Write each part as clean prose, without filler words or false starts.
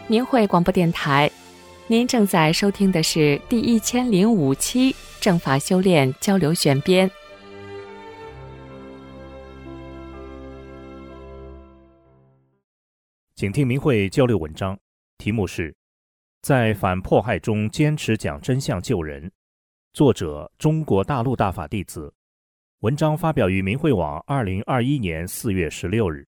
明慧广播电台，您正在收听的是第1005期正法修炼交流选编。 请听明慧交流文章，题目是在反迫害中坚持讲真相救人，作者中国大陆大法弟子，文章发表于明慧网2021年4月16日。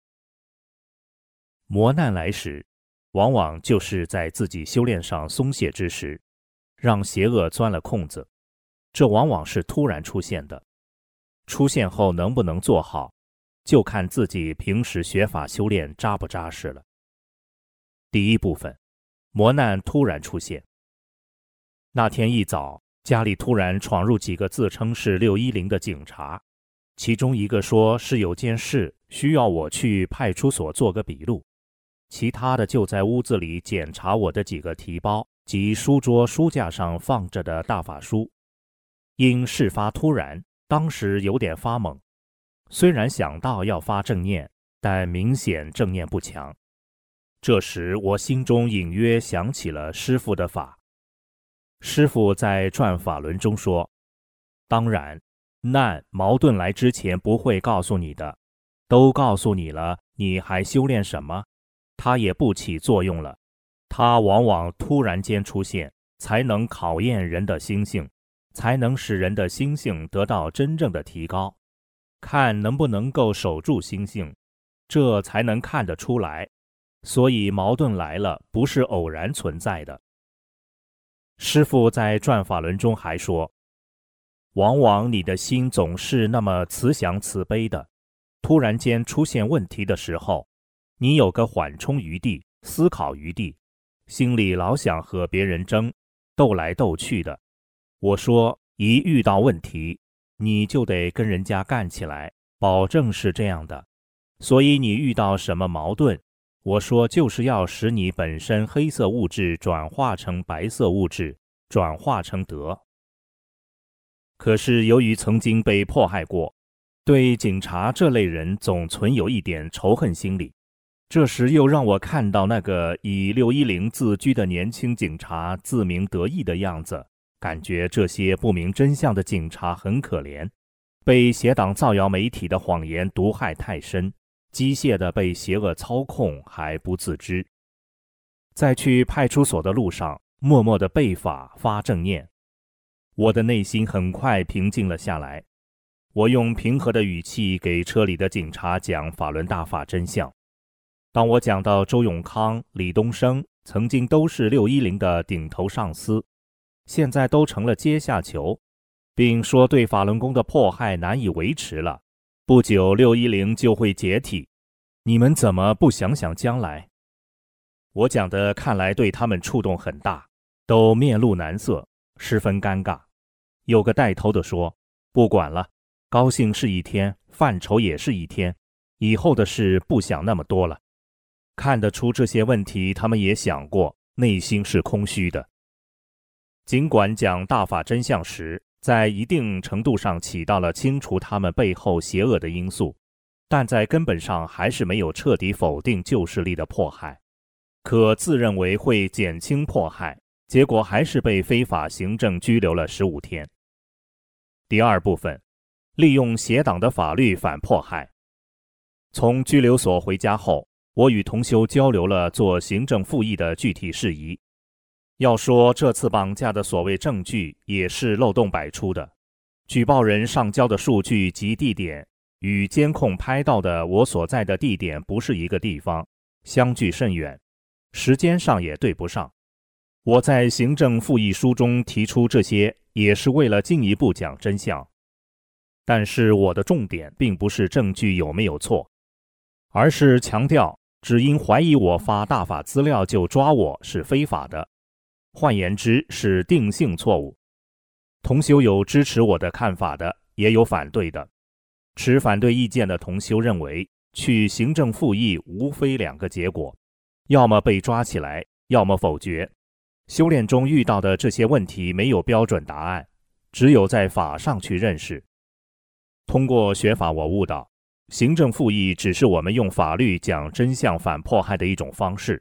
磨难来时，往往就是在自己修炼上松懈之时，让邪恶钻了空子。这往往是突然出现的，出现后能不能做好，就看自己平时学法修炼扎不扎实了。第一部分，磨难突然出现。那天一早，家里突然闯入几个自称是610的警察，其中一个说是有件事需要我去派出所做个笔录，其他的就在屋子里检查我的几个提包及书桌书架上放着的大法书。因事发突然，当时有点发懵，虽然想到要发正念，但明显正念不强。这时我心中隐约想起了师父的法。师父在转法轮中说，当然难矛盾来之前不会告诉你的，都告诉你了，你还修炼什么？它也不起作用了。它往往突然间出现，才能考验人的心性，才能使人的心性得到真正的提高。看能不能够守住心性，这才能看得出来。所以矛盾来了，不是偶然存在的。师父在转法轮中还说，往往你的心总是那么慈祥慈悲的，突然间出现问题的时候，你有个缓冲余地，思考余地，心里老想和别人争，斗来斗去的。我说，一遇到问题，你就得跟人家干起来，保证是这样的。所以你遇到什么矛盾，我说就是要使你本身黑色物质转化成白色物质，转化成德。可是由于曾经被迫害过，对警察这类人总存有一点仇恨心理。这时又让我看到那个以610自居的年轻警察自鸣得意的样子，感觉这些不明真相的警察很可怜，被邪党造谣媒体的谎言毒害太深，机械地被邪恶操控还不自知。在去派出所的路上，默默地背法发正念，我的内心很快平静了下来。我用平和的语气给车里的警察讲法轮大法真相。当我讲到周永康、李东生曾经都是610的顶头上司，现在都成了阶下囚，并说对法轮功的迫害难以维持了，不久610就会解体，你们怎么不想想将来？我讲的看来对他们触动很大，都面露难色，十分尴尬。有个带头的说，不管了，高兴是一天，犯愁也是一天，以后的事不想那么多了。看得出这些问题他们也想过，内心是空虚的。尽管讲大法真相时，在一定程度上起到了清除他们背后邪恶的因素，但在根本上还是没有彻底否定旧势力的迫害，可自认为会减轻迫害，结果还是被非法行政拘留了15天。第二部分，利用邪党的法律反迫害。从拘留所回家后，我与同修交流了做行政复议的具体事宜。要说这次绑架的所谓证据也是漏洞百出的，举报人上交的数据及地点与监控拍到的我所在的地点不是一个地方，相距甚远，时间上也对不上。我在行政复议书中提出这些，也是为了进一步讲真相。但是我的重点并不是证据有没有错，而是强调只因怀疑我发大法资料就抓我是非法的，换言之是定性错误。同修有支持我的看法的，也有反对的。持反对意见的同修认为，去行政复议无非2个结果，要么被抓起来，要么否决。修炼中遇到的这些问题没有标准答案，只有在法上去认识。通过学法，我悟到行政复议只是我们用法律讲真相反迫害的一种方式，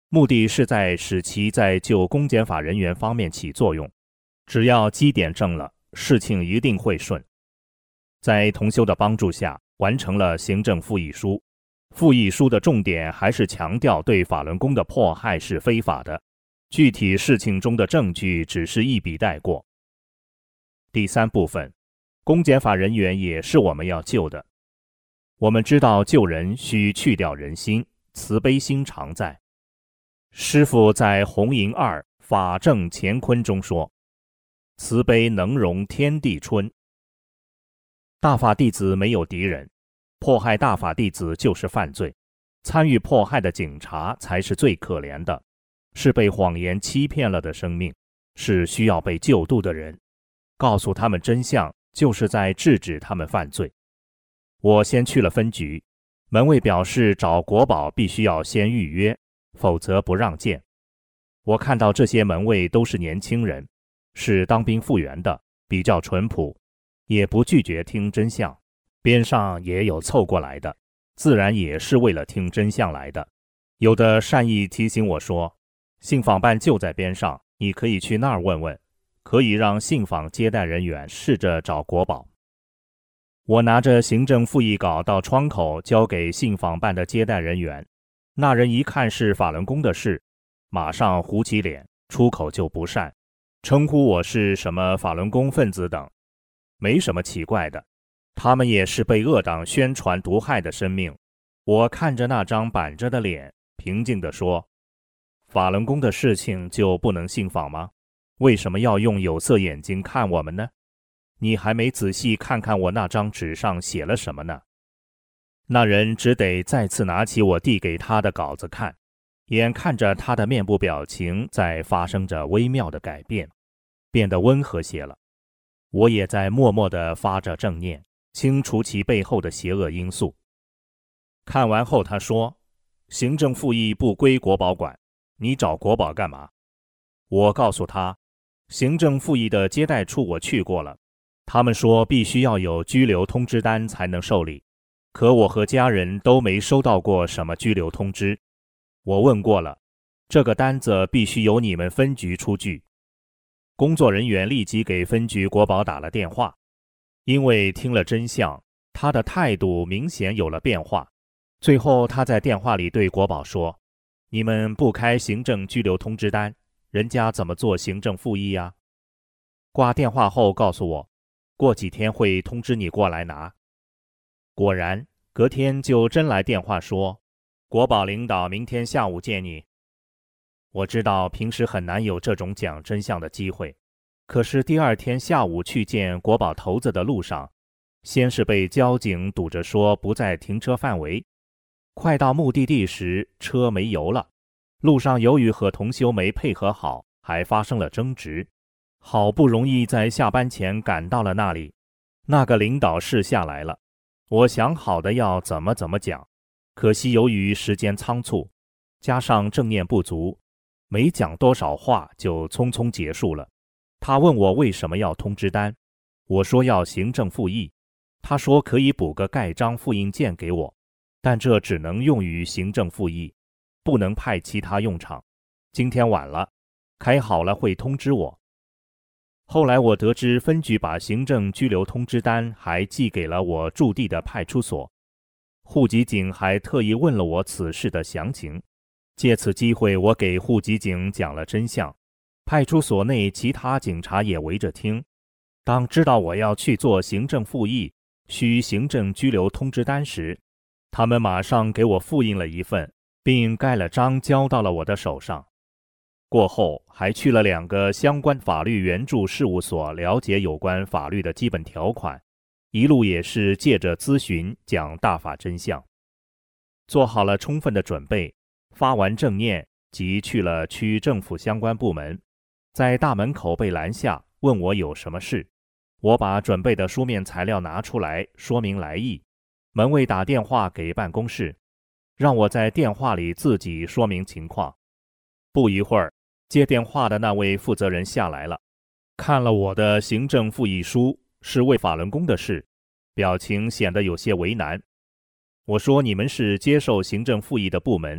目的是在使其在就公检法人员方面起作用。只要基点正了，事情一定会顺。在同修的帮助下，完成了行政复议书。复议书的重点还是强调对法轮功的迫害是非法的，具体事情中的证据只是一笔带过。第三部分，公检法人员也是我们要救的。我们知道救人需去掉人心，慈悲心常在。师父在《红银二法正乾坤》中说，慈悲能容天地春。大法弟子没有敌人，迫害大法弟子就是犯罪，参与迫害的警察才是最可怜的，是被谎言欺骗了的生命，是需要被救度的人。告诉他们真相，就是在制止他们犯罪。我先去了分局，门卫表示找国保必须要先预约，否则不让见。我看到这些门卫都是年轻人，是当兵复员的，比较淳朴，也不拒绝听真相。边上也有凑过来的，自然也是为了听真相来的。有的善意提醒我说，信访办就在边上，你可以去那儿问问，可以让信访接待人员试着找国保。我拿着行政复议稿到窗口交给信访办的接待人员，那人一看是法轮功的事，马上糊起脸，出口就不善，称呼我是什么法轮功分子等。没什么奇怪的，他们也是被恶党宣传毒害的生命。我看着那张板着的脸，平静地说，法轮功的事情就不能信访吗？为什么要用有色眼睛看我们呢？你还没仔细看看我那张纸上写了什么呢？那人只得再次拿起我递给他的稿子看，眼看着他的面部表情在发生着微妙的改变，变得温和些了。我也在默默地发着正念，清除其背后的邪恶因素。看完后他说，行政复议不归国保管，你找国保干嘛？我告诉他，行政复议的接待处我去过了，他们说必须要有拘留通知单才能受理，可我和家人都没收到过什么拘留通知。我问过了，这个单子必须由你们分局出具。工作人员立即给分局国保打了电话，因为听了真相，他的态度明显有了变化。最后他在电话里对国保说，你们不开行政拘留通知单，人家怎么做行政复议呀？挂电话后告诉我，过几天会通知你过来拿。果然，隔天就真来电话说，国保领导明天下午见你。我知道平时很难有这种讲真相的机会，可是第二天下午去见国保头子的路上，先是被交警堵着说不在停车范围，快到目的地时车没油了，路上由于和同修没配合好，还发生了争执，好不容易在下班前赶到了那里，那个领导是下来了，我想好的要怎么讲，可惜由于时间仓促，加上正念不足，没讲多少话就匆匆结束了。他问我为什么要通知单，我说要行政复议，他说可以补个盖章复印件给我，但这只能用于行政复议，不能派其他用场。今天晚了，开好了会通知我。后来我得知分局把行政拘留通知单还寄给了我驻地的派出所，户籍警还特意问了我此事的详情。借此机会，我给户籍警讲了真相，派出所内其他警察也围着听。当知道我要去做行政复议，需行政拘留通知单时，他们马上给我复印了一份，并盖了章交到了我的手上。过后还去了2个相关法律援助事务所了解有关法律的基本条款，一路也是借着咨询讲大法真相。做好了充分的准备，发完正念即去了区政府相关部门，在大门口被拦下，问我有什么事。我把准备的书面材料拿出来说明来意，门卫打电话给办公室，让我在电话里自己说明情况。不一会儿，接电话的那位负责人下来了，看了我的行政复议书，是为法轮功的事，表情显得有些为难。我说你们是接受行政复议的部门，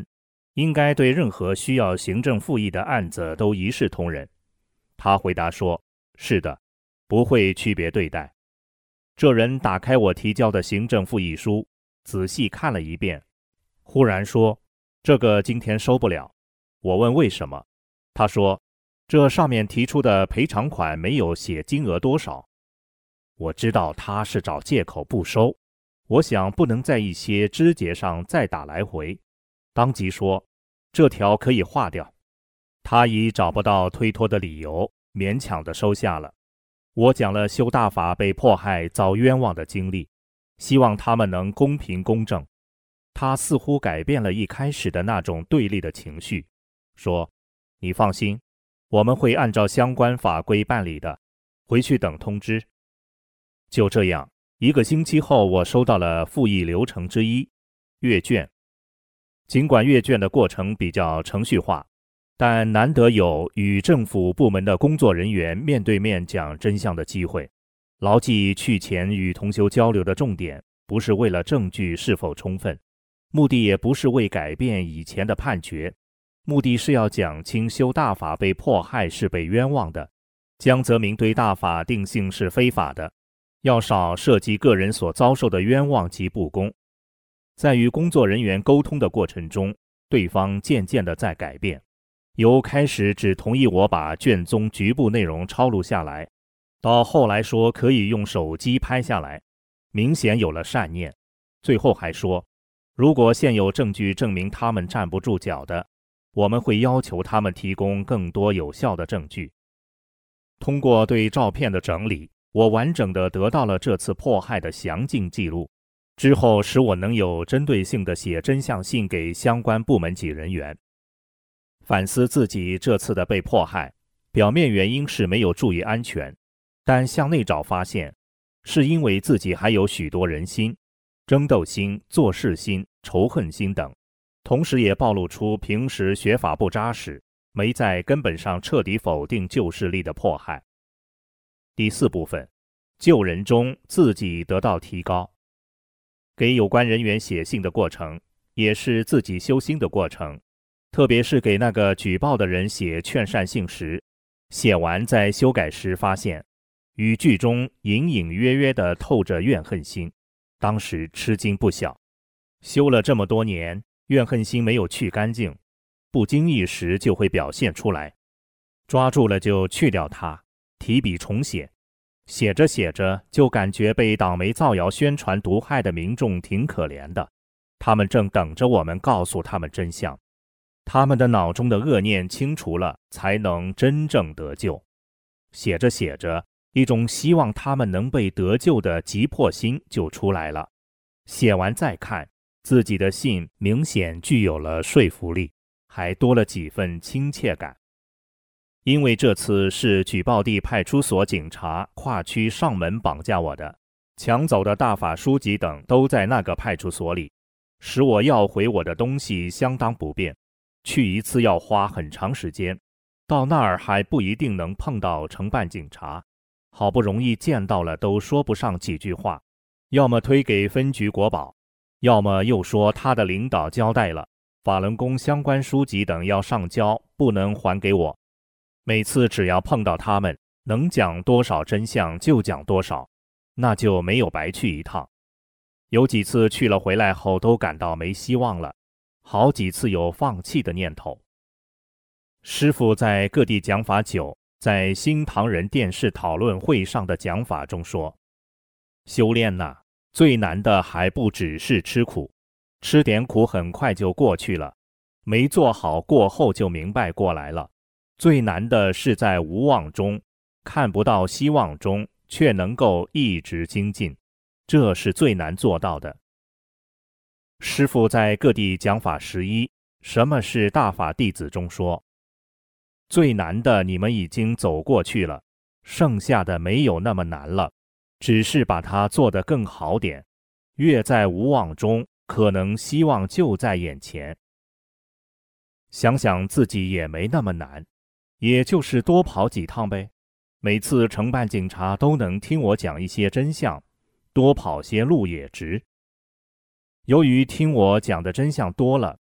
应该对任何需要行政复议的案子都一视同仁。他回答说，是的，不会区别对待。这人打开我提交的行政复议书，仔细看了一遍，忽然说，这个今天收不了。我问为什么，他说，这上面提出的赔偿款没有写金额多少。我知道他是找借口不收，我想不能在一些枝节上再打来回，当即说，这条可以划掉。他已找不到推脱的理由，勉强地收下了。我讲了修大法被迫害遭冤枉的经历，希望他们能公平公正。他似乎改变了一开始的那种对立的情绪，说，你放心，我们会按照相关法规办理的，回去等通知。就这样，1个星期后，我收到了复议流程之一，阅卷。尽管阅卷的过程比较程序化，但难得有与政府部门的工作人员面对面讲真相的机会。牢记去前与同修交流的重点，不是为了证据是否充分，目的也不是为改变以前的判决，目的是要讲清修大法被迫害是被冤枉的，江泽民对大法定性是非法的，要少涉及个人所遭受的冤枉及不公。在与工作人员沟通的过程中，对方渐渐地在改变，由开始只同意我把卷宗局部内容抄录下来，到后来说可以用手机拍下来，明显有了善念。最后还说，如果现有证据证明他们站不住脚的，我们会要求他们提供更多有效的证据。通过对照片的整理，我完整地得到了这次迫害的详尽记录，之后使我能有针对性地写真相信给相关部门及人员。反思自己这次的被迫害，表面原因是没有注意安全，但向内找发现，是因为自己还有许多人心、争斗心、做事心、仇恨心等，同时也暴露出平时学法不扎实，没在根本上彻底否定旧势力的迫害。第4部分，救人中自己得到提高。给有关人员写信的过程，也是自己修心的过程，特别是给那个举报的人写劝善信时，写完在修改时发现，语句中隐隐约约地透着怨恨心，当时吃惊不小。修了这么多年，怨恨心没有去干净，不经意时就会表现出来，抓住了就去掉它，提笔重写。写着写着，就感觉被党媒造谣宣传毒害的民众挺可怜的，他们正等着我们告诉他们真相，他们的脑中的恶念清除了，才能真正得救。写着写着，一种希望他们能被得救的急迫心就出来了。写完再看，自己的信明显具有了说服力，还多了几分亲切感。因为这次是举报地派出所警察跨区上门绑架我的，抢走的大法书籍等都在那个派出所里，使我要回我的东西相当不便，去一次要花很长时间，到那儿还不一定能碰到承办警察，好不容易见到了都说不上几句话，要么推给分局国保，要么又说他的领导交代了，法轮功相关书籍等要上交，不能还给我。每次只要碰到他们，能讲多少真相就讲多少，那就没有白去一趟。有几次去了回来后都感到没希望了，好几次有放弃的念头。师父在各地讲法久，在新唐人电视讨论会上的讲法中说，修炼呐，最难的还不只是吃苦，吃点苦很快就过去了，没做好过后就明白过来了。最难的是在无望中，看不到希望中，却能够一直精进，这是最难做到的。师父在各地讲法11，什么是大法弟子中说，最难的你们已经走过去了，剩下的没有那么难了，只是把它做得更好点，越在无望中，可能希望就在眼前。想想自己也没那么难，也就是多跑几趟呗，每次承办警察都能听我讲一些真相，多跑些路也值。由于听我讲的真相多了，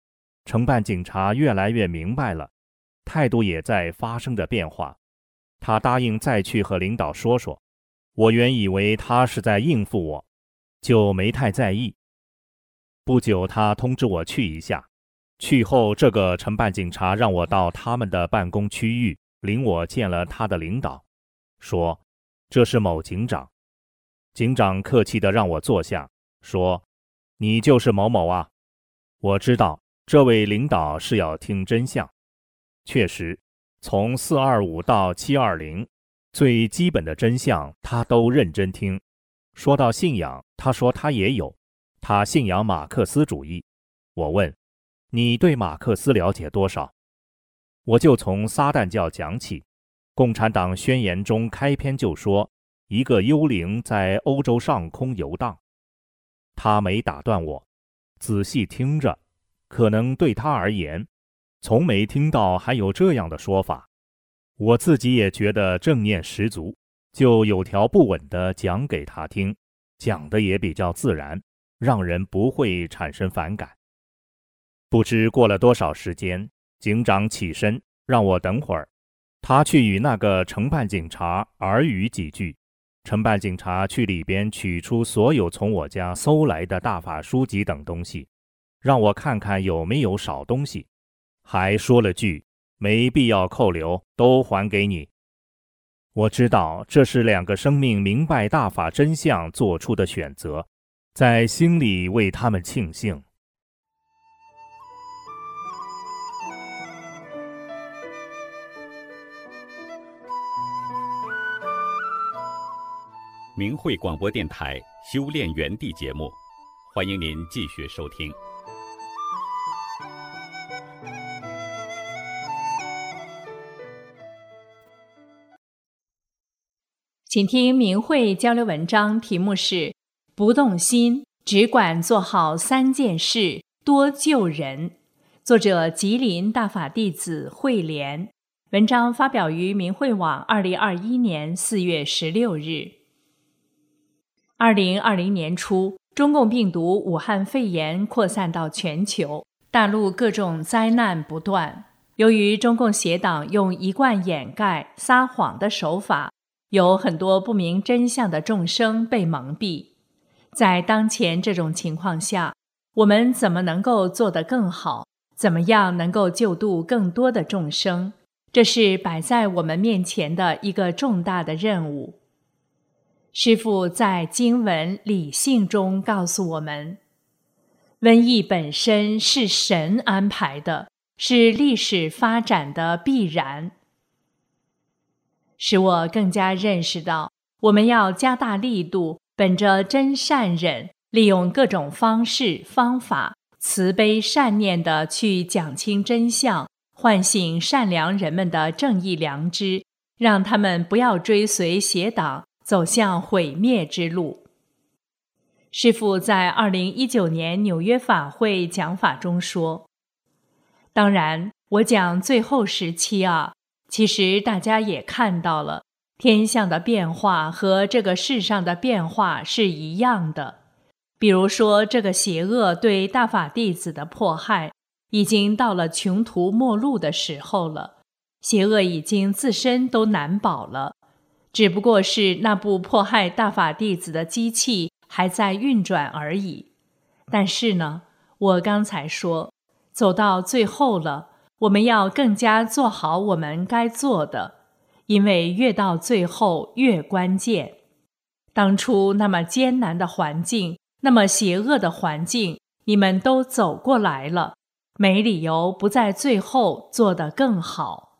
承办警察越来越明白了，态度也在发生着变化。他答应再去和领导说说。我原以为他是在应付我，就没太在意。不久他通知我去一下，去后这个承办警察让我到他们的办公区域，领我见了他的领导，说这是某警长。警长客气地让我坐下，说你就是某某啊。我知道这位领导是要听真相。确实，从425到720，最基本的真相他都认真听。说到信仰，他说他也有，他信仰马克思主义。我问，你对马克思了解多少？我就从撒旦教讲起。共产党宣言中开篇就说，一个幽灵在欧洲上空游荡。他没打断我，仔细听着，可能对他而言，从没听到还有这样的说法。我自己也觉得正念十足，就有条不紊地讲给他听，讲得也比较自然，让人不会产生反感。不知过了多少时间，警长起身让我等会儿，他去与那个承办警察耳语几句。承办警察去里边取出所有从我家搜来的大法书籍等东西，让我看看有没有少东西，还说了句没必要扣留，都还给你。我知道这是2个生命明白大法真相做出的选择，在心里为他们庆幸。 明慧广播电台修炼园地节目，欢迎您继续收听。 请听明慧交流文章，题目是不动心，只管做好3件事，多救人。作者吉林大法弟子慧莲。文章发表于明慧网2021年4月16日。2020年初，中共病毒武汉肺炎扩散到全球，大陆各种灾难不断。由于中共邪党用一贯掩盖、撒谎的手法，有很多不明真相的众生被蒙蔽。在当前这种情况下，我们怎么能够做得更好？怎么样能够救度更多的众生？这是摆在我们面前的一个重大的任务。师父在经文理性中告诉我们，瘟疫本身是神安排的，是历史发展的必然。使我更加认识到，我们要加大力度，本着真善忍，利用各种方式方法，慈悲善念地去讲清真相，唤醒善良人们的正义良知，让他们不要追随邪党，走向毁灭之路。师父在2019年纽约法会讲法中说，当然我讲最后时期其实大家也看到了，天象的变化和这个世上的变化是一样的。比如说，这个邪恶对大法弟子的迫害，已经到了穷途末路的时候了，邪恶已经自身都难保了，只不过是那部迫害大法弟子的机器还在运转而已。但是呢，我刚才说，走到最后了，我们要更加做好我们该做的，因为越到最后越关键。当初那么艰难的环境，那么邪恶的环境，你们都走过来了，没理由不在最后做得更好。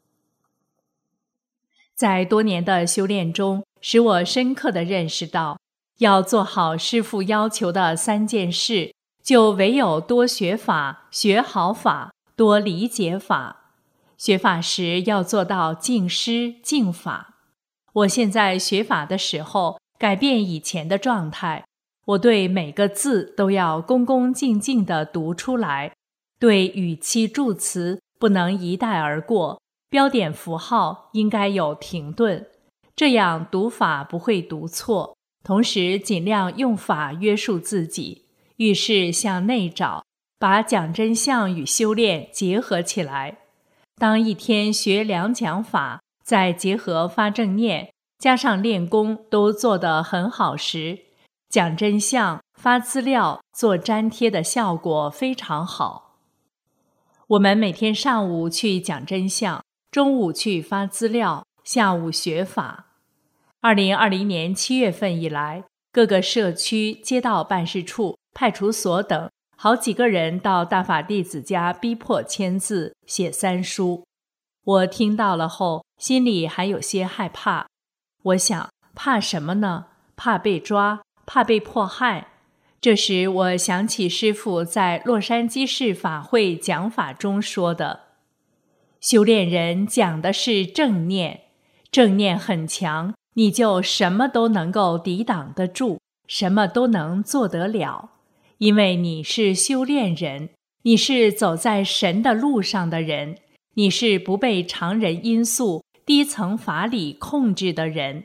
在多年的修炼中，使我深刻地认识到，要做好师父要求的3件事，就唯有多学法，学好法，多理解法。学法时要做到敬师敬法。我现在学法的时候，改变以前的状态，我对每个字都要恭恭敬敬地读出来，对语气助词不能一带而过，标点符号应该有停顿，这样读法不会读错，同时尽量用法约束自己，遇事向内找， 把讲真相与修炼结合起来。当一天学2讲法，再结合发正念，加上练功都做得很好时，讲真相、发资料、做粘贴的效果非常好。我们每天上午去讲真相，中午去发资料，下午学法。2020年7月份以来，各个社区、街道办事处、派出所等好几个人到大法弟子家逼迫签字、写3书。我听到了后，心里还有些害怕。我想，怕什么呢？怕被抓，怕被迫害。这时我想起师父在洛杉矶市法会讲法中说的，修炼人讲的是正念，正念很强，你就什么都能够抵挡得住，什么都能做得了。因为你是修炼人，你是走在神的路上的人，你是不被常人因素、低层法理控制的人。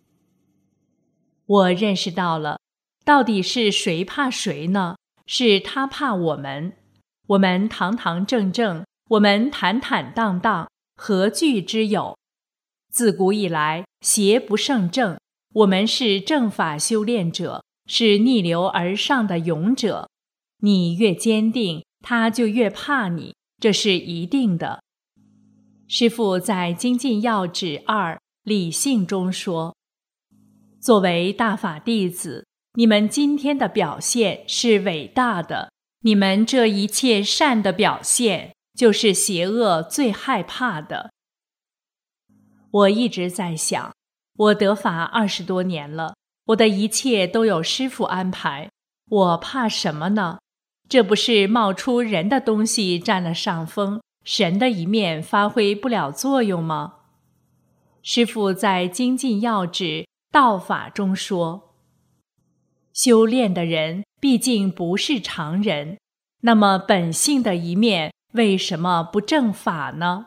我认识到了，到底是谁怕谁呢？是他怕我们。我们堂堂正正，我们坦坦荡荡，何惧之有？自古以来，邪不胜正，我们是正法修炼者，是逆流而上的勇者。你越坚定，他就越怕你，这是一定的。师父在《精进要旨2理性》中说，作为大法弟子，你们今天的表现是伟大的，你们这一切善的表现，就是邪恶最害怕的。我一直在想，我得法20多年了，我的一切都有师父安排，我怕什么呢？这不是冒出人的东西占了上风，神的一面发挥不了作用吗？师父在《精进要旨道法》中说，修炼的人毕竟不是常人，那么本性的一面为什么不正法呢？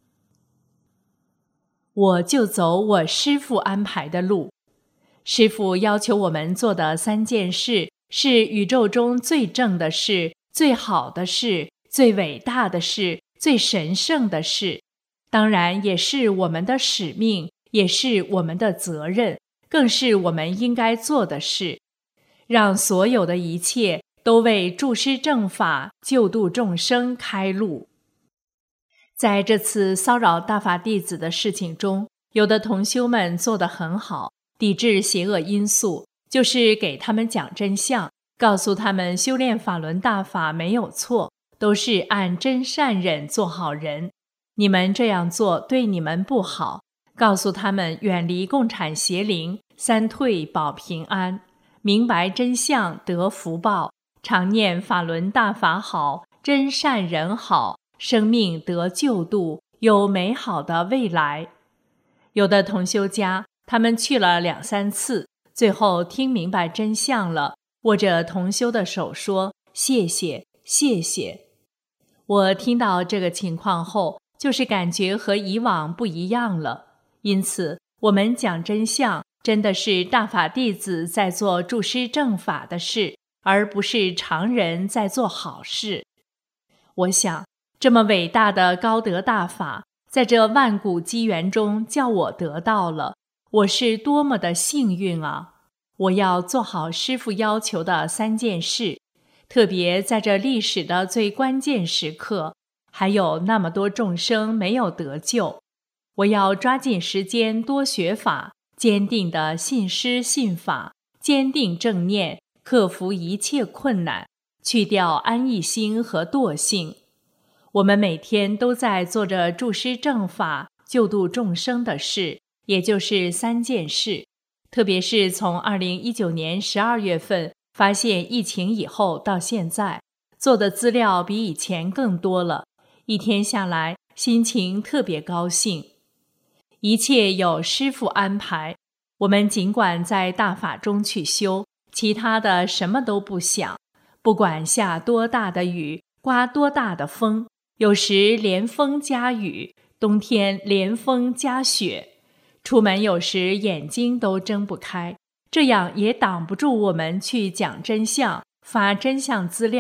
我就走我师父安排的路。师父要求我们做的3件事，是宇宙中最正的事、最好的事、最伟大的事、最神圣的事，当然也是我们的使命，也是我们的责任，更是我们应该做的事，让所有的一切都为助师正法、救度众生开路。在这次骚扰大法弟子的事情中，有的同修们做得很好，抵制邪恶因素，就是给他们讲真相，告诉他们修炼法轮大法没有错，都是按真善忍做好人。你们这样做对你们不好，告诉他们远离共产邪灵，3退保平安，明白真相得福报，常念法轮大法好，真善人好，生命得救度，有美好的未来。有的同修家，他们去了2、3次，最后听明白真相了，握着同修的手说：“谢谢，谢谢。”我听到这个情况后，就是感觉和以往不一样了。因此，我们讲真相，真的是大法弟子在做助师正法的事，而不是常人在做好事。我想，这么伟大的高德大法，在这万古机缘中叫我得到了，我是多么的幸运啊！我要做好师父要求的3件事，特别在这历史的最关键时刻，还有那么多众生没有得救，我要抓紧时间多学法，坚定地信师信法，坚定正念，克服一切困难，去掉安逸心和惰性。我们每天都在做着助师正法、救度众生的事，也就是3件事。特别是从2019年12月份发现疫情以后到现在，做的资料比以前更多了，一天下来心情特别高兴。一切有师父安排，我们尽管在大法中去修，其他的什么都不想，不管下多大的雨，刮多大的风，有时连风加雨，冬天连风加雪，出门有时眼睛都睁不开，这样也挡不住我们去讲真相，发真相资料，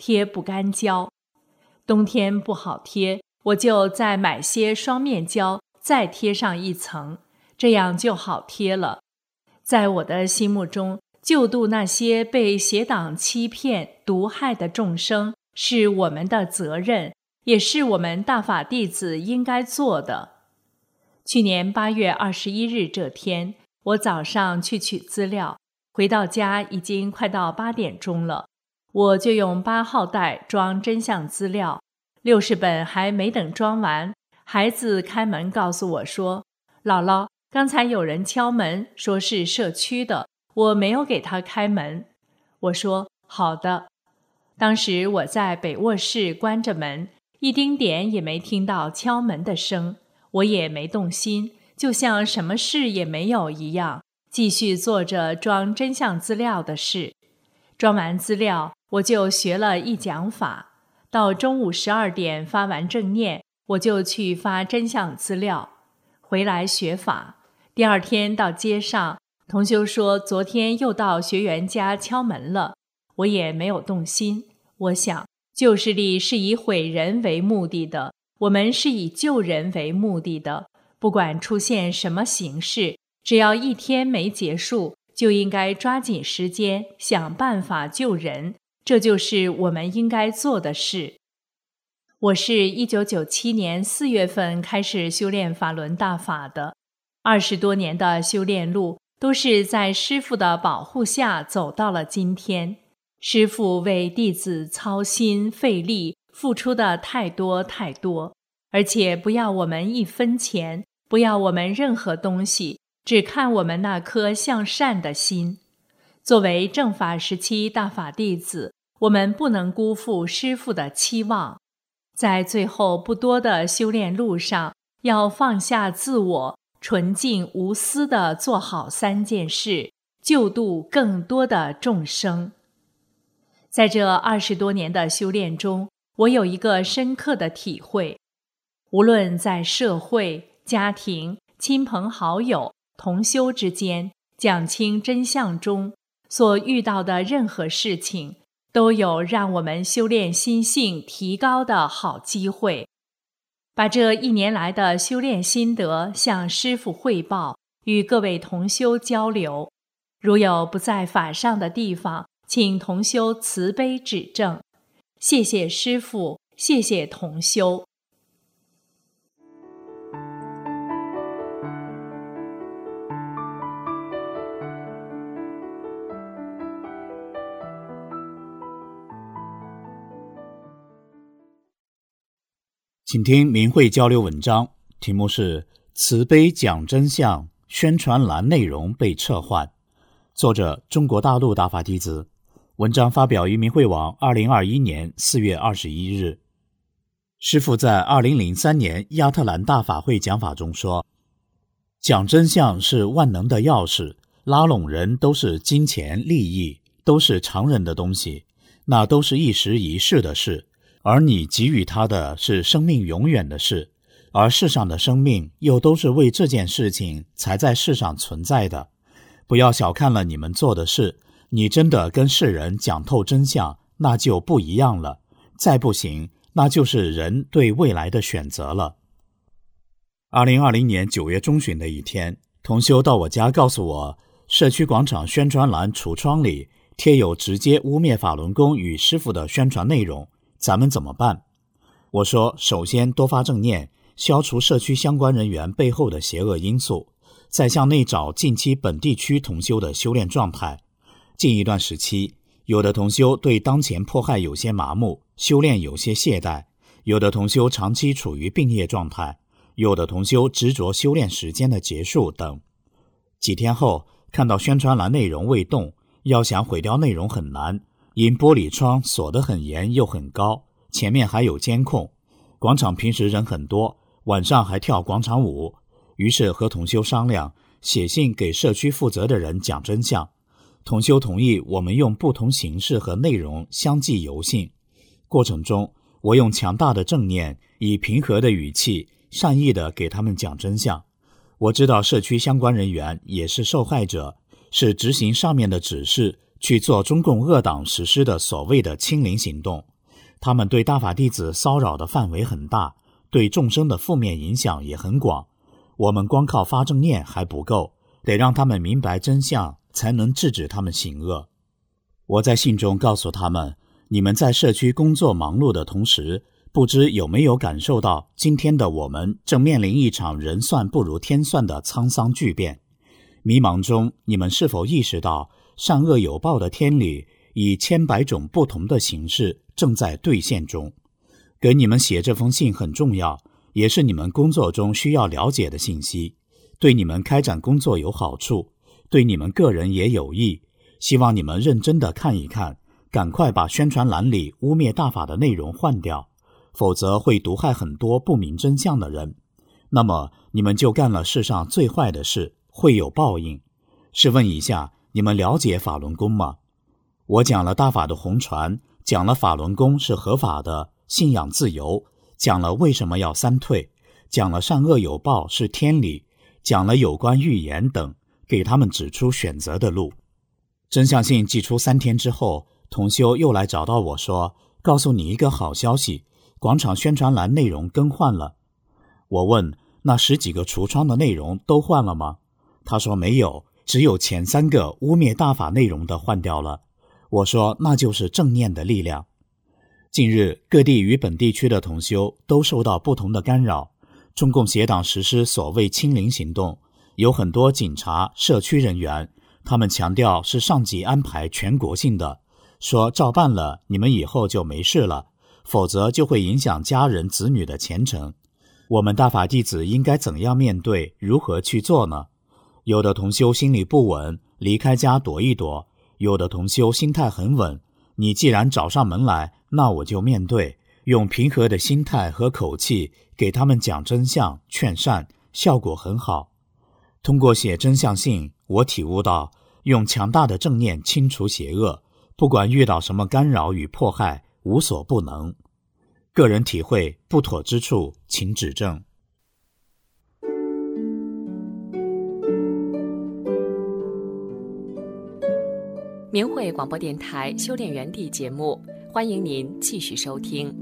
贴不干胶。冬天不好贴，我就再买些双面胶，再贴上一层，这样就好贴了。在我的心目中，救度那些被邪党欺骗、毒害的众生，是我们的责任，也是我们大法弟子应该做的。去年8月21日这天，我早上去取资料，回到家已经快到8点钟了。我就用8号袋装真相资料，60本还没等装完，孩子开门告诉我说：“姥姥，刚才有人敲门，说是社区的，我没有给他开门。”我说：“好的。”当时我在北卧室关着门，一丁点也没听到敲门的声，我也没动心，就像什么事也没有一样，继续做着装真相资料的事。装完资料，我就学了一讲法，到中午12点发完正念，我就去发真相资料，回来学法。第二天到街上，同修说昨天又到学员家敲门了，我也没有动心。我想救世力是以毁人为目的的，我们是以救人为目的的，不管出现什么形式，只要一天没结束，就应该抓紧时间想办法救人，这就是我们应该做的事。我是1997年4月份开始修炼法轮大法的，20多年的修炼路都是在师父的保护下走到了今天。师父为弟子操心费力，付出的太多太多，而且不要我们1分钱，不要我们任何东西，只看我们那颗向善的心。作为正法时期大法弟子，我们不能辜负师父的期望。在最后不多的修炼路上，要放下自我，纯净无私地做好3件事，救度更多的众生。在这20多年的修炼中，我有一个深刻的体会，无论在社会、家庭、亲朋好友、同修之间，讲清真相中，所遇到的任何事情，都有让我们修炼心性提高的好机会。把这1年来的修炼心得向师父汇报，与各位同修交流。如有不在法上的地方，请同修慈悲指正。谢谢师父，谢谢同修。 请听明慧交流文章，题目是慈悲讲真相，宣传栏内容被撤换，作者中国大陆大法弟子。文章发表于明慧网2021年4月21日。师父在2003年亚特兰大法会讲法中说，讲真相是万能的钥匙，拉拢人都是金钱利益，都是常人的东西，那都是一时一世的事，而你给予他的是生命永远的事，而世上的生命又都是为这件事情才在世上存在的。不要小看了你们做的事，你真的跟世人讲透真相，那就不一样了，再不行，那就是人对未来的选择了。2020年9月中旬的一天，同修到我家告诉我，社区广场宣传栏橱窗里贴有直接污蔑法轮功与师父的宣传内容，咱们怎么办？我说，首先多发正念，消除社区相关人员背后的邪恶因素，再向内找近期本地区同修的修炼状态。近一段时期，有的同修对当前迫害有些麻木，修炼有些懈怠，有的同修长期处于病业状态，有的同修执着修炼时间的结束等。几天后，看到宣传栏内容未动，要想毁掉内容很难，因玻璃窗锁得很严又很高，前面还有监控，广场平时人很多，晚上还跳广场舞。于是和同修商量，写信给社区负责的人讲真相。同修同意我们用不同形式和内容相继邮信。过程中，我用强大的正念，以平和的语气，善意地给他们讲真相。我知道社区相关人员也是受害者，是执行上面的指示去做中共恶党实施的所谓的清零行动。 他们对大法弟子骚扰的范围很大，对众生的负面影响也很广。我们光靠发正念还不够，得让他们明白真相，才能制止他们行恶。我在信中告诉他们，你们在社区工作忙碌的同时，不知有没有感受到今天的我们正面临一场人算不如天算的沧桑巨变。迷茫中，你们是否意识到善恶有报的天理以千百种不同的形式正在兑现中？给你们写这封信很重要，也是你们工作中需要了解的信息，对你们开展工作有好处，对你们个人也有益。希望你们认真地看一看，赶快把宣传栏里污蔑大法的内容换掉，否则会毒害很多不明真相的人。那么你们就干了世上最坏的事，会有报应。试问一下，你们了解法轮功吗？我讲了大法的红传，讲了法轮功是合法的，信仰自由，讲了为什么要三退，讲了善恶有报是天理，讲了有关预言等，给他们指出选择的路。真相信寄出3天之后，同修又来找到我说，告诉你一个好消息，广场宣传栏内容更换了。我问，那10几个橱窗的内容都换了吗？他说没有，只有前3个污蔑大法内容的换掉了。我说那就是正念的力量。近日各地与本地区的同修都受到不同的干扰，中共邪党实施所谓清零行动，有很多警察、社区人员，他们强调是上级安排全国性的，说照办了你们以后就没事了，否则就会影响家人子女的前程。我们大法弟子应该怎样面对，如何去做呢？有的同修心里不稳，离开家躲一躲，有的同修心态很稳，你既然找上门来，那我就面对，用平和的心态和口气给他们讲真相劝善，效果很好。通过写真相信，我体悟到用强大的正念清除邪恶，不管遇到什么干扰与迫害，无所不能。个人体会，不妥之处请指正。 明慧广播电台修炼园地节目，欢迎您继续收听。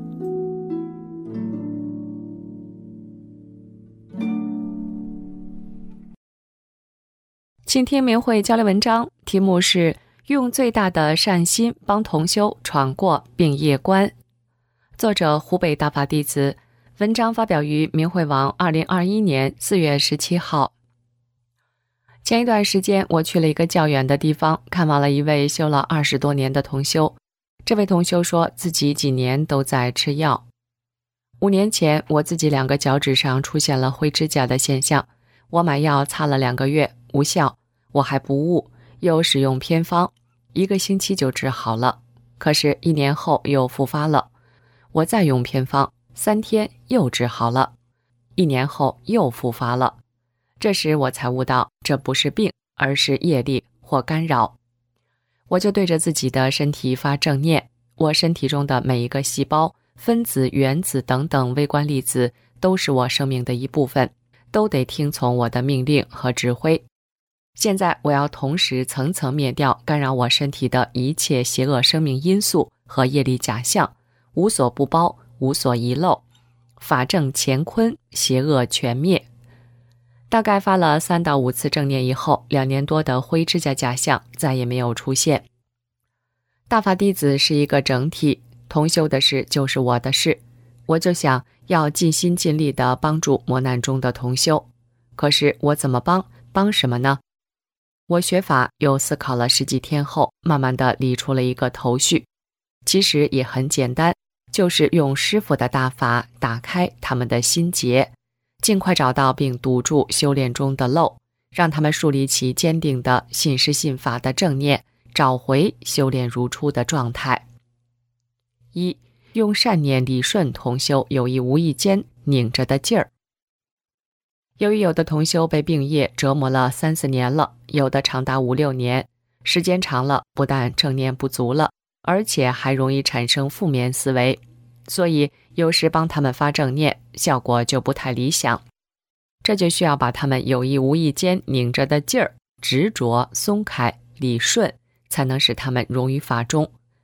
请听明慧交流文章，题目是用最大的善心帮同修闯过病业关，作者湖北大法弟子，文章发表于明慧网2021年4月17号。前一段时间我去了一个较远的地方，看望了一位修了20多年的同修。这位同修说自己几年都在吃药。5年前我自己2个脚趾上出现了灰指甲的现象，我买药擦了2个月无效，我还不悟，又使用偏方，1个星期就治好了。可是1年后又复发了，我再用偏方，3天又治好了，1年后又复发了。这时我才悟到，这不是病，而是业力或干扰。我就对着自己的身体发正念，我身体中的每一个细胞、分子、原子等等微观粒子都是我生命的一部分，都得听从我的命令和指挥。现在我要同时层层灭掉干扰我身体的一切邪恶生命因素和业力假象，无所不包，无所遗漏，法正乾坤，邪恶全灭。大概发了3到5次正念以后，2年多的灰指甲假象再也没有出现。大法弟子是一个整体，同修的事就是我的事，我就想要尽心尽力地帮助磨难中的同修。可是我怎么帮什么呢？我学法又思考了10几天后，慢慢地理出了一个头绪。其实也很简单，就是用师父的大法打开他们的心结，尽快找到并堵住修炼中的漏，让他们树立起坚定的信师信法的正念，找回修炼如初的状态。1. 用善念理顺同修有意无意间拧着的劲儿。由于有的同修被病业折磨了3、4年了，有的长达5、6年，时间长了，不但正念不足了，而且还容易产生负面思维，所以有时帮他们发正念，效果就不太理想。这就需要把他们有意无意间拧着的劲儿执着松开理顺，才能使他们融于法中。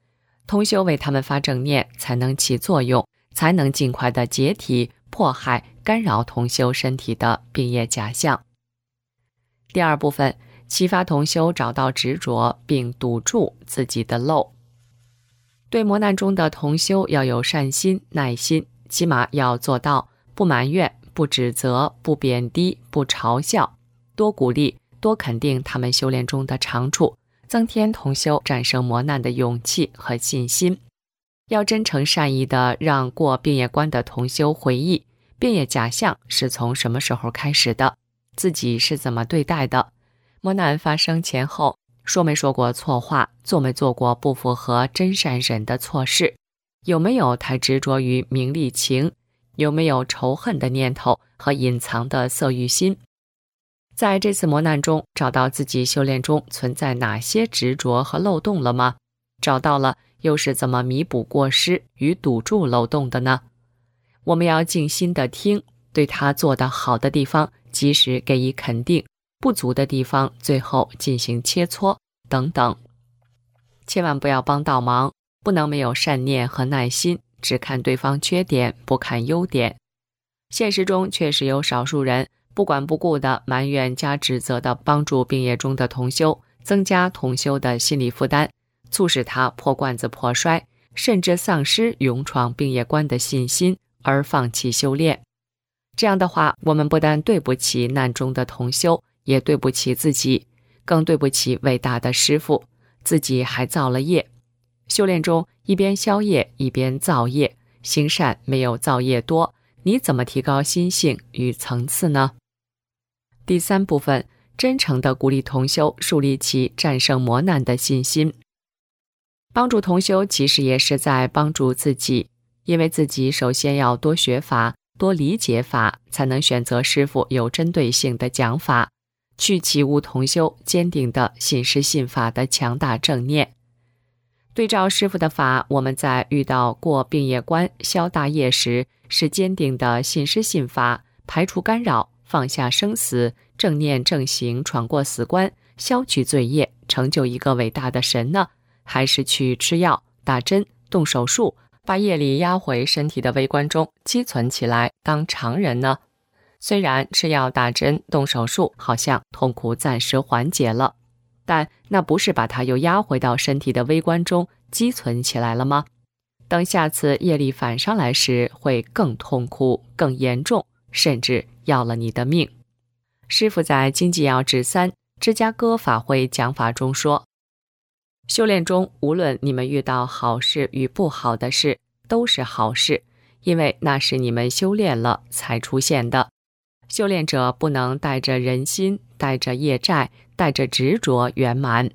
同修为他们发正念，才能起作用，才能尽快的解体、迫害、干扰同修身体的病业假象。第二部分，启发同修找到执着并堵住自己的漏。对磨难中的同修要有善心、耐心，起码要做到不埋怨、不指责、不贬低、不嘲笑，多鼓励、多肯定他们修炼中的长处，增添同修战胜磨难的勇气和信心。要真诚善意地让过病业关的同修回忆病业假象是从什么时候开始的，自己是怎么对待的，磨难发生前后说没说过错话，做没做过不符合真善忍的错事，有没有太执着于名利情，有没有仇恨的念头和隐藏的色欲心。在这次磨难中，找到自己修炼中存在哪些执着和漏洞了吗？找到了，又是怎么弥补过失与堵住漏洞的呢？我们要静心地听，对他做得好的地方及时给予肯定，不足的地方最后进行切磋等等。千万不要帮倒忙，不能没有善念和耐心，只看对方缺点，不看优点。现实中确实有少数人不管不顾的埋怨加指责的帮助病业中的同修，增加同修的心理负担，促使他破罐子破摔，甚至丧失勇闯病业关的信心而放弃修炼。这样的话，我们不但对不起难中的同修，也对不起自己，更对不起伟大的师父，自己还造了业。修炼中一边消业一边造业，行善没有造业多，你怎么提高心性与层次呢？第三部分，真诚地鼓励同修树立起战胜磨难的信心。帮助同修其实也是在帮助自己，因为自己首先要多学法，多理解法，才能选择师父有针对性的讲法，去启悟同修坚定的信师信法的强大正念。对照师父的法，我们在遇到过病业关、消大业时，是坚定的信师信法，排除干扰，放下生死，正念正行，闯过死关，消去罪业，成就一个伟大的神呢？还是去吃药、打针、动手术，把业力压回身体的微观中积存起来当常人呢？虽然吃药、打针、动手术好像痛苦暂时缓解了，但那不是把它又压回到身体的微观中积存起来了吗？等下次业力反上来时，会更痛苦、更严重，甚至要了你的命。师父在经济要旨3芝加哥法会讲法中说，修炼中无论你们遇到好事与不好的事，都是好事，因为那是你们修炼了才出现的。修炼者不能带着人心，带着业债，带着执着圆满。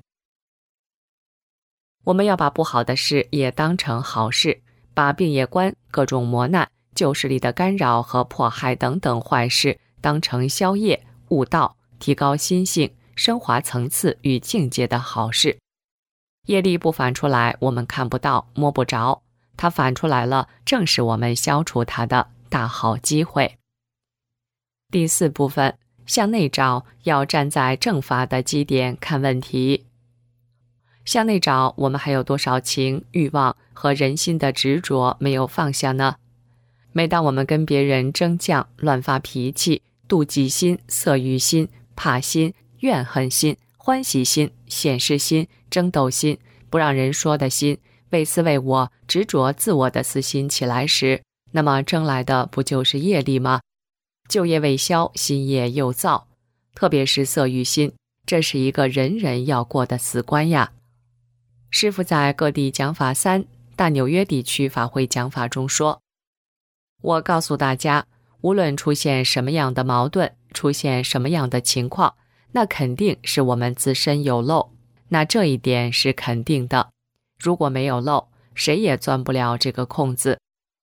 我们要把不好的事也当成好事，把病业关、各种磨难、旧势力的干扰和迫害等等坏事当成消业、悟道、提高心性、升华层次与境界的好事。业力不反出来，我们看不到、摸不着，它反出来了，正是我们消除它的大好机会。第4部分，向内找，要站在正法的基点看问题。向内找，我们还有多少情、欲望和人心的执着没有放下呢？每当我们跟别人争犟、乱发脾气、妒忌心、色欲心、怕心、怨恨心、欢喜心、显示心、争斗心、不让人说的心、为私为我、执着自我的私心起来时，那么争来的不就是业力吗？旧业未消，新业又造，特别是色欲心，这是一个人人要过的死关呀。师父在各地讲法3大纽约地区法会讲法中说，我告诉大家，无论出现什么样的矛盾，出现什么样的情况，那肯定是我们自身有漏，那这一点是肯定的。如果没有漏，谁也钻不了这个空子。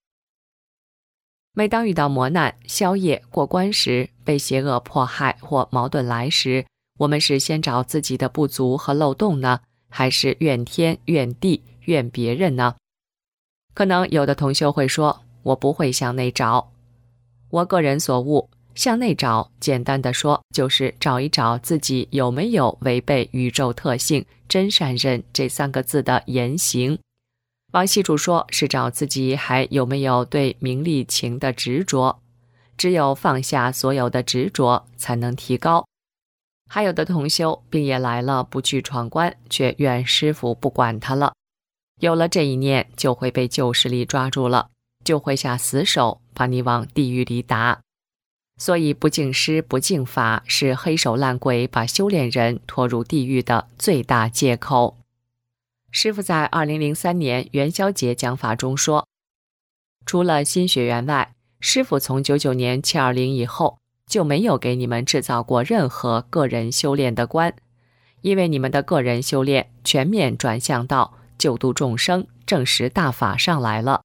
每当遇到磨难、消业、过关时，被邪恶迫害或矛盾来时，我们是先找自己的不足和漏洞呢，还是怨天、怨地、怨别人呢？可能有的同修会说，我不会向内找。我个人所悟，向内找，简单的说，就是找一找自己有没有违背宇宙特性真善忍这3个字的言行。 王系主说是找自己还有没有对名利情的执着，只有放下所有的执着，才能提高。还有的同修病也来了，不去闯关，却怨师父不管他了。有了这一念，就会被旧势力抓住了，就会下死手，把你往地狱里打。所以不敬师不敬法，是黑手烂鬼把修炼人拖入地狱的最大借口。师父在2003年元宵节讲法中说，除了新学员外，师父从99年720以后就没有给你们制造过任何个人修炼的关，因为你们的个人修炼全面转向到救度众生、证实大法上来了。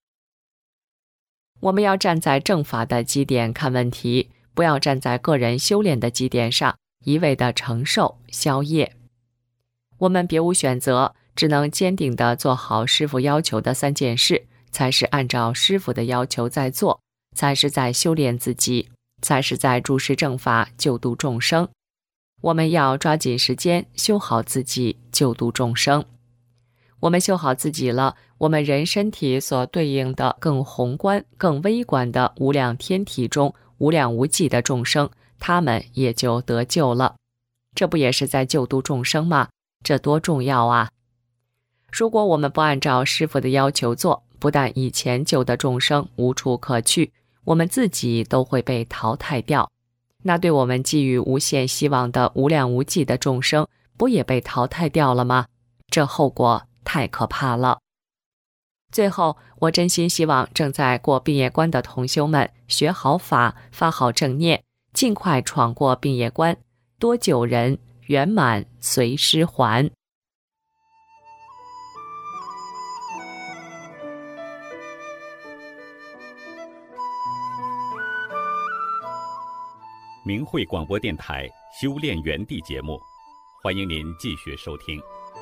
我们要站在正法的基点看问题，不要站在个人修炼的基点上一味的承受消业。我们别无选择，只能坚定地做好师父要求的3件事，才是按照师父的要求在做，才是在修炼自己，才是在注释正法，救度众生。我们要抓紧时间修好自己，救度众生。我们修好自己了，我们人身体所对应的更宏观、更微观的无量天体中无量无际的众生，他们也就得救了。这不也是在救度众生吗？这多重要啊！如果我们不按照师父的要求做，不但以前救的众生无处可去，我们自己都会被淘汰掉。那对我们寄予无限希望的无量无际的众生，不也被淘汰掉了吗？这后果太可怕了。最后，我真心希望正在过病业关的同修们学好法，发好正念，尽快闯过病业关，多救人，圆满随师还。 明慧广播电台修炼园地节目，欢迎您继续收听。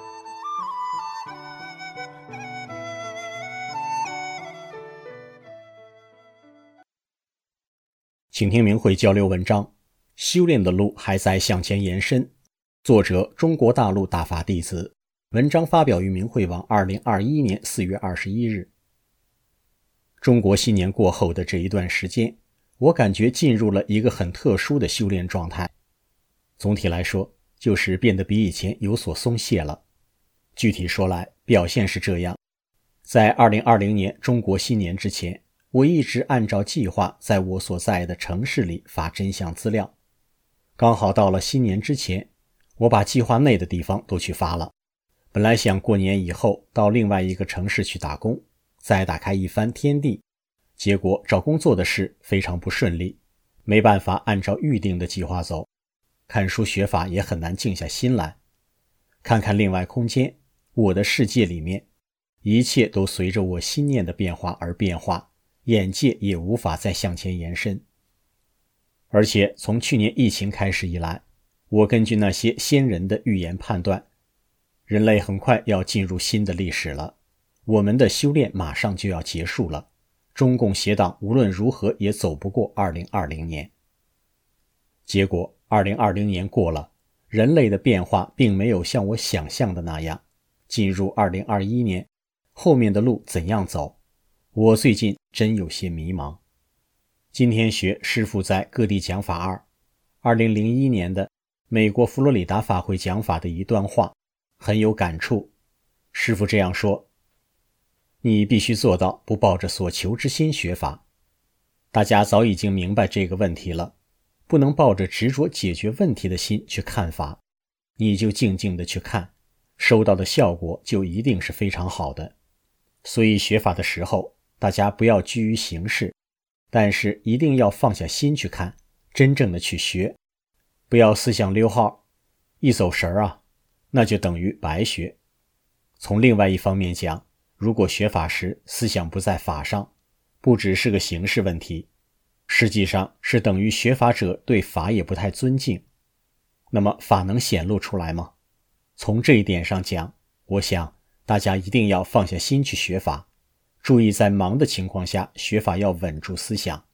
请听明慧交流文章，修炼的路还在向前延伸。作者中国大陆大法弟子，文章发表于明慧网2021年4月21日。中国新年过后的这一段时间，我感觉进入了一个很特殊的修炼状态。总体来说，就是变得比以前有所松懈了。具体说来，表现是这样。在2020年中国新年之前，我一直按照计划在我所在的城市里发真相资料。刚好到了新年之前，我把计划内的地方都去发了。本来想过年以后到另外一个城市去打工，再打开一番天地，结果找工作的事非常不顺利，没办法按照预定的计划走，看书学法也很难静下心来。看看另外空间，我的世界里面，一切都随着我心念的变化而变化，眼界也无法再向前延伸。而且从去年疫情开始以来，我根据那些先人的预言判断，人类很快要进入新的历史了，我们的修炼马上就要结束了，中共邪党无论如何也走不过2020年。结果2020年过了，人类的变化并没有像我想象的那样，进入2021年，后面的路怎样走，我最近真有些迷茫。今天学师父在各地讲法2001年的美国佛罗里达法会讲法的一段话，很有感触。师父这样说，你必须做到不抱着所求之心学法。大家早已经明白这个问题了，不能抱着执着解决问题的心去看法，你就静静地去看，收到的效果就一定是非常好的。所以学法的时候，大家不要拘于形式，但是一定要放下心去看，真正的去学，不要思想溜号，一走神儿那就等于白学。从另外一方面讲，如果学法时思想不在法上，不只是个形式问题，实际上是等于学法者对法也不太尊敬。那么法能显露出来吗？从这一点上讲，我想大家一定要放下心去学法，注意在忙的情况下学法要稳住思想。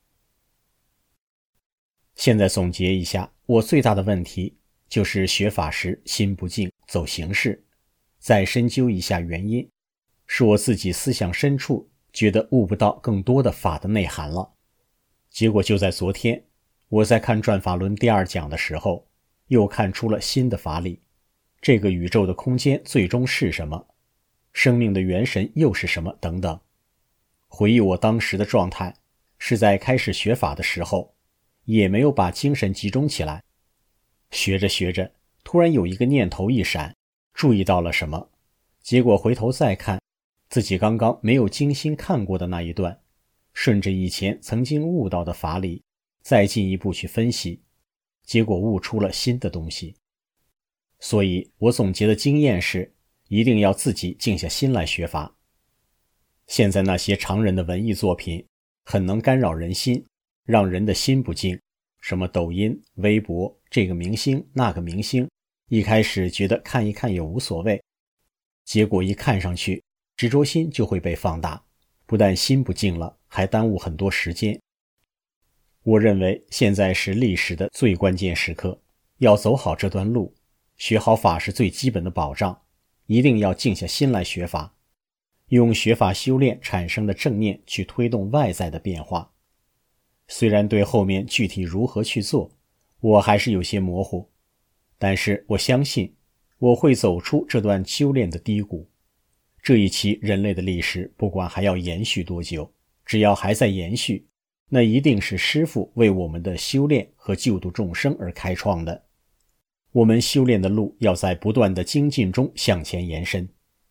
现在总结一下，我最大的问题就是学法时心不静，走形式。再深究一下原因， 是我自己思想深处觉得悟不到更多的法的内涵了。结果就在昨天，我在看转法轮第2讲的时候，又看出了新的法理。这个宇宙的空间最终是什么？生命的元神又是什么？等等。回忆我当时的状态，是在开始学法的时候，也没有把精神集中起来。学着学着，突然有一个念头一闪，注意到了什么，结果回头再看，自己刚刚没有精心看过的那一段，顺着以前曾经悟到的法理，再进一步去分析，结果悟出了新的东西。所以我总结的经验是，一定要自己静下心来学法。现在那些常人的文艺作品很能干扰人心，让人的心不静，什么抖音、微博，这个明星那个明星，一开始觉得看一看也无所谓，结果一看上去，执着心就会被放大，不但心不静了，还耽误很多时间。我认为现在是历史的最关键时刻，要走好这段路，学好法是最基本的保障，一定要静下心来学法，用学法修炼产生的正念去推动外在的变化。虽然对后面具体如何去做，我还是有些模糊，但是我相信我会走出这段修炼的低谷。这一期人类的历史不管还要延续多久，只要还在延续，那一定是师父为我们的修炼和救度众生而开创的。我们修炼的路要在不断的精进中向前延伸。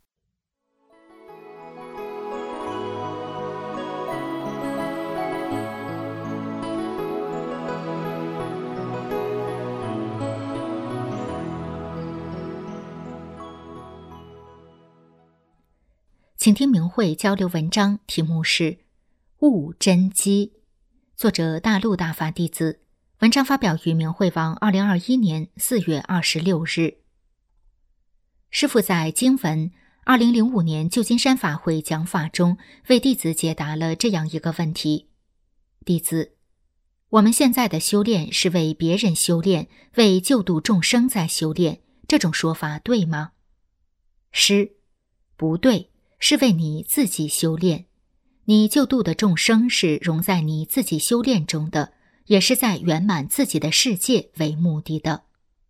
请听明慧交流文章，题目是悟真机，作者大陆大法弟子，文章发表于明慧网2021年4月26日。师父在经文2005年旧金山法会讲法中为弟子解答了这样一个问题：弟子，我们现在的修炼是为别人修炼，为救度众生在修炼，这种说法对吗？师，不对，是为你自己修炼。你救度的众生是融在你自己修炼中的，也是在圆满自己的世界为目的的。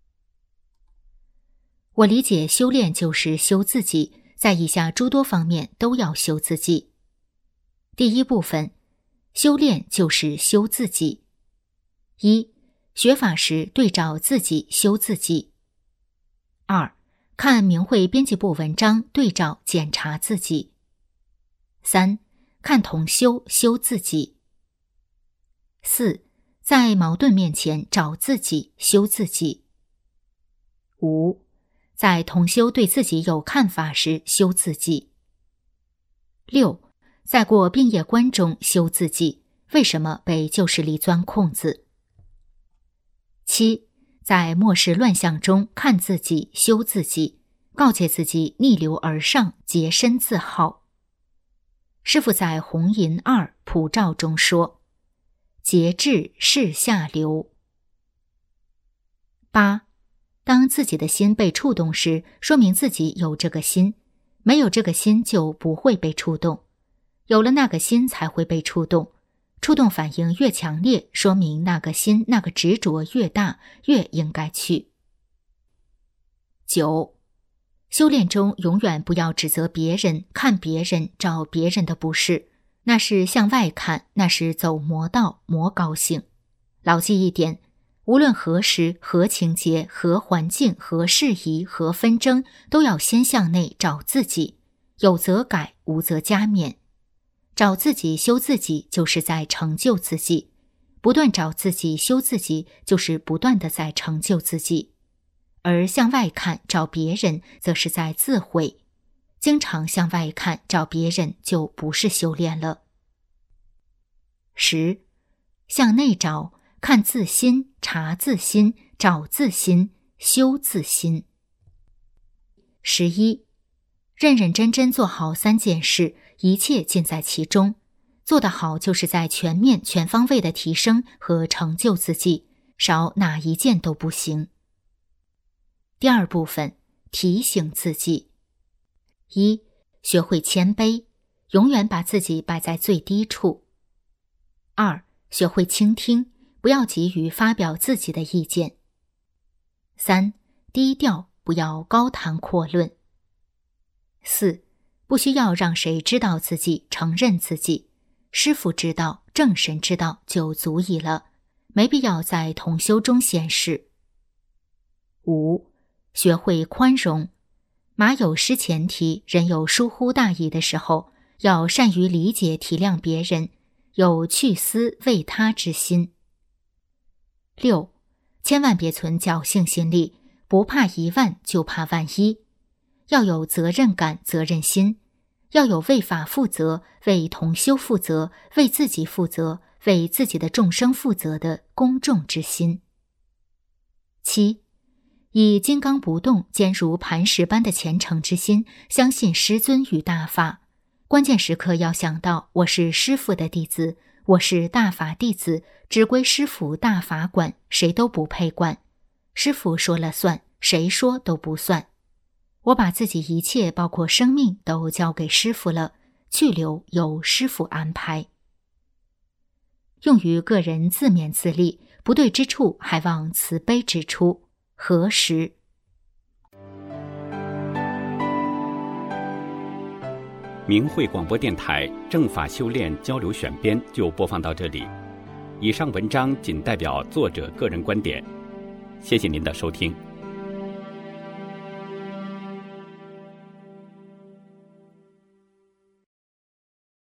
我理解修炼就是修自己，在以下诸多方面都要修自己。第一部分，修炼就是修自己。一，学法时对照自己修自己。二，看明慧编辑部文章对照检查自己。三，看同修修自己。四，在矛盾面前找自己修自己。五，在同修对自己有看法时修自己。六，在过病业关中修自己，为什么被旧势力钻空子？七，在末世乱象中看自己修自己，告诫自己逆流而上，洁身自好。师父在红银2普照中说，节制是下流。8，当自己的心被触动时，说明自己有这个心，没有这个心就不会被触动，有了那个心才会被触动，触动反应越强烈，说明那个心那个执着越大，越应该去。9，修炼中永远不要指责别人，看别人，找别人的不是，那是向外看，那是走魔道，魔高兴。牢记一点，无论何时、何情节、何环境、何事宜、何纷争，都要先向内找自己，有则改，无则加勉。找自己修自己，就是在成就自己；不断找自己修自己，就是不断地在成就自己。而向外看找别人，则是在自毁。经常向外看找别人，就不是修炼了。10，向内找，看自心，察自心，找自心，修自心。11，认认真真做好3件事，一切尽在其中。做得好，就是在全面全方位的提升和成就自己，少哪一件都不行。第二部分，提醒自己。1， 学会谦卑，永远把自己摆在最低处。2. 学会倾听，不要急于发表自己的意见。3. 低调，不要高谈阔论。4. 不需要让谁知道自己，承认自己，师父知道，正神知道就足矣了，没必要在同修中显示。5. 学会宽容，马有失前蹄，人有疏忽大意的时候，要善于理解体谅别人，有去私为他之心。6. 千万别存侥幸心理，不怕10000就怕万一，要有责任感、责任心，要有为法负责、为同修负责、为自己负责、为自己的众生负责的公众之心。7. 以金刚不动、坚如磐石般的虔诚之心，相信师尊与大法。关键时刻要想到，我是师父的弟子，我是大法弟子，只归师父大法管，谁都不配管。师父说了算，谁说都不算。我把自己一切，包括生命，都交给师父了，去留由师父安排。用于个人自勉自立，不对之处还望慈悲指出，何时？ 明慧广播电台正法修炼交流选编就播放到这里，以上文章仅代表作者个人观点，谢谢您的收听。